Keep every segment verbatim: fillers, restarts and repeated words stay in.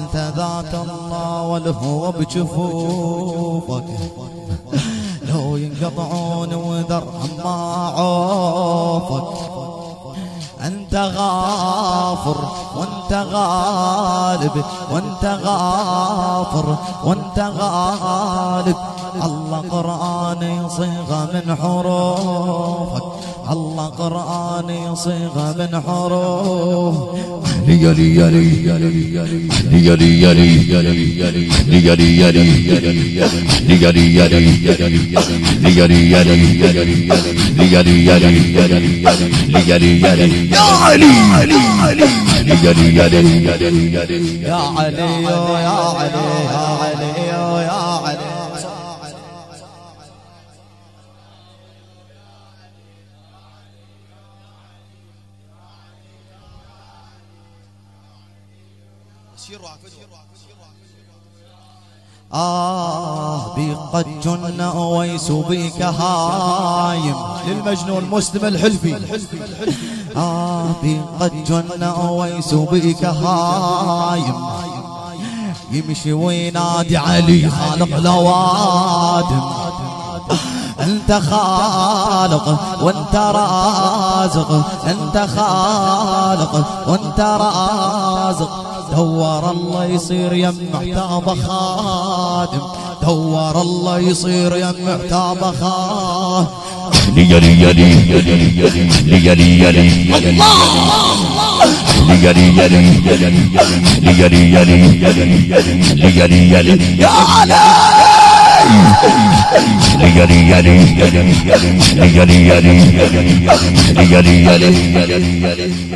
أنت ذات الله والهوى بجفوفك لو ينقطعون وذر ما عوفك. أنت غافر وأنت غالب وأنت غافر وأنت غالب. الله قرآن يصيغ من حروفك الله قرآن يصيغ من حروف. لي لي لي لي لي لي لي لي لي يا علي يا علي يا علي يا علي يا علي يا علي. آه بي قد جن أويس بيك هايم للمجنون مسلم الحلفي. آه بي قد جن أويس بيك هايم يمشي وينادي علي خالق لوادم. أنت خالق وأنت رازق أنت خالق وأنت رازق. دور الله يصير يم عتاب خادم دور الله يصير يم عتاب خادم. لي لي لي لي لي لي لي لي لي لي يا علي لي لي لي لي لي لي لي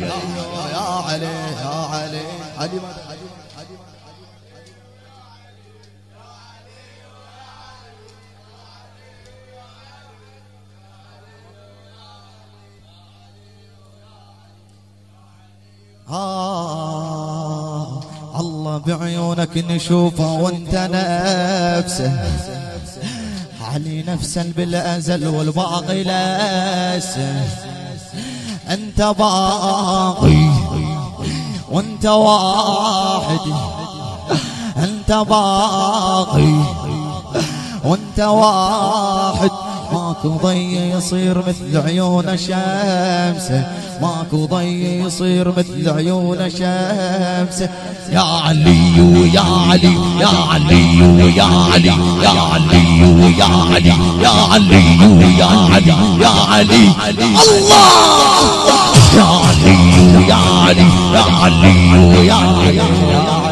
آه الله بعيونك نشوفه وانت نفسه علي نفسا بالأزل والباقي لسه. أنت باقي وانت واحد أنت باقي وانت واحد. ماكو ضي يصير مثل عيون شمسه ماكو ضي يصير مثل عيون شمسه. يا علي يا علي يا علي يا علي يا علي يا علي يا علي يا علي يا علي الله يا علي يا علي يا علي يا علي.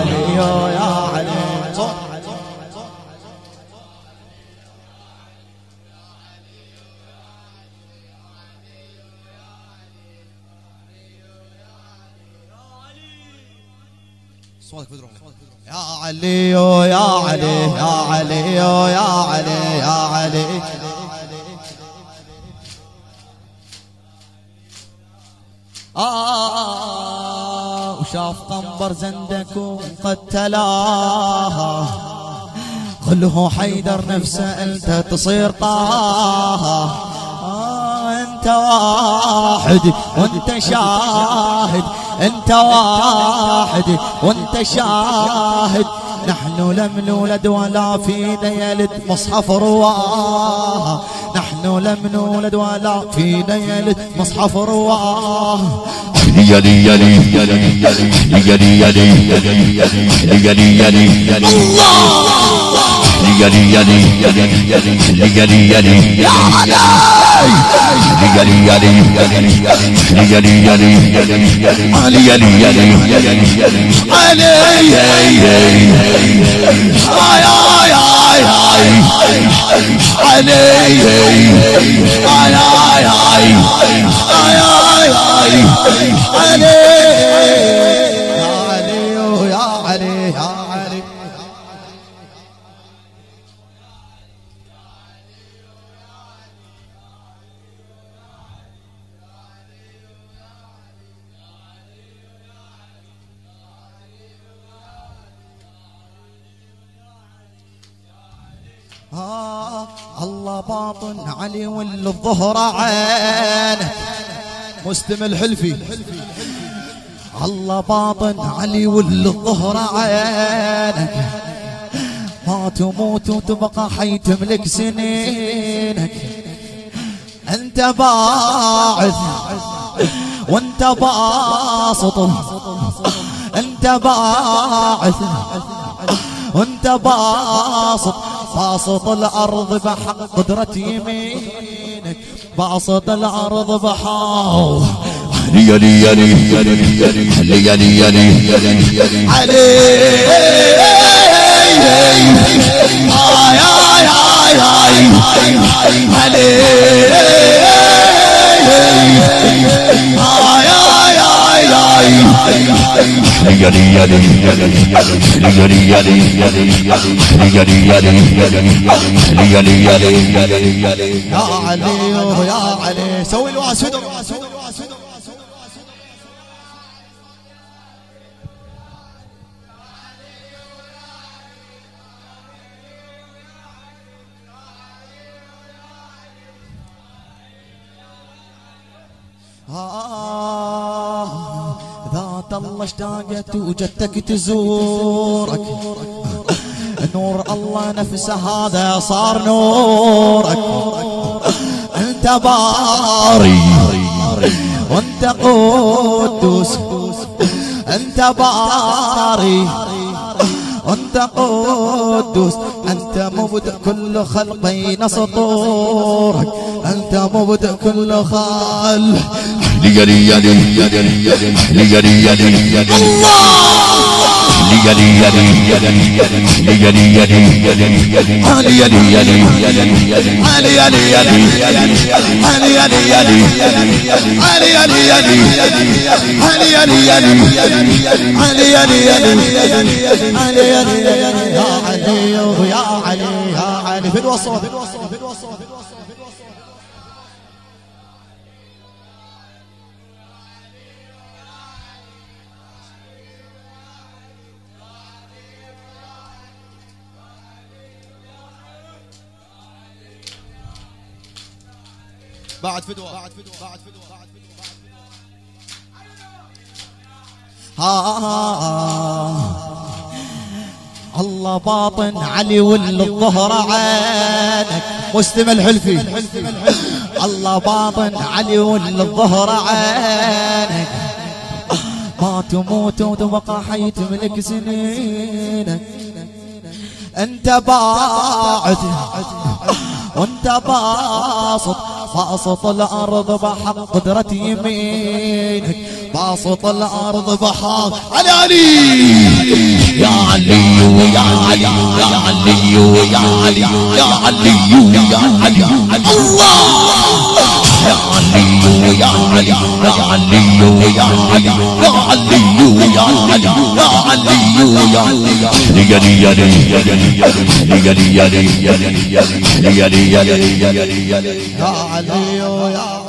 يا علي يا علي يا علي يا علي يا علي. آه وشاف قنبر زندك وقتلاها خله حيدر نفسه أنت تصير طه. أنت واحد وأنت شاهد أنت واحد وأنت شاهد. نحن لم نولد ولا فينا يلد مصحف رواه نحن لم نولد ولا فينا يلد مصحف رواه. لي لي لي لي لي لي لي لي الله لي لي لي لي لي لي يا علي لي لي لي لي لي لي لي آه الله باطن علي واللي الظهر عينه مسلم الحلفي. الله باطن علي والظهر عينك، ما تموت وتبقى حي تملك سنينك. انت باعث وانت باسط، انت باعث وانت باسط، باسط الارض بحق قدرة يمينك، باسط الارض بحق يا لي يا لي يا لي يا لي يا لي يا لي علي يا علي يا علي سوي الواسد. آه ذات الله اشتاقت وجدتك تزورك، نور الله نفسه هذا صار نورك. انت باري وانت قدوس، انت باري وانت قدوس، انت مبدع كل خلق بين سطورك، انت مبدع كل خلق. لي لي يا لي يا لي يا لي يا لي يا لي يا الله لي لي يا لي يا لي لي لي يا لي يا لي علي يا لي يا لي علي يا لي يا لي علي يا لي يا لي علي يا لي يا لي علي يا لي يا لي علي يا لي يا لي علي يا لي يا لي يا علي يا علي يا علي في الوسط في الوسط في الوسط. بعد فدوة بعد فدوة بعد فدوة بعد فدوة ها الله باطن علي والظهر عينك. مسلم الحلفي الله باطن علي والظهر عينك، ما تموت وتبقى حي تملك سنينك. انت باعث وانت باسط، باسط الارض بحق قدرة يمينك، باسط الارض بحق. علي علي يا علي يا علي يا علي يا علي يا علي يا علي الله يا علي يا علي يا علي يا علي يا علي يا علي يا علي يا علي يا لي يا لي يا لي يا لي يا لي يا لي يا لي يا لي يا لي يا لي يا علي يا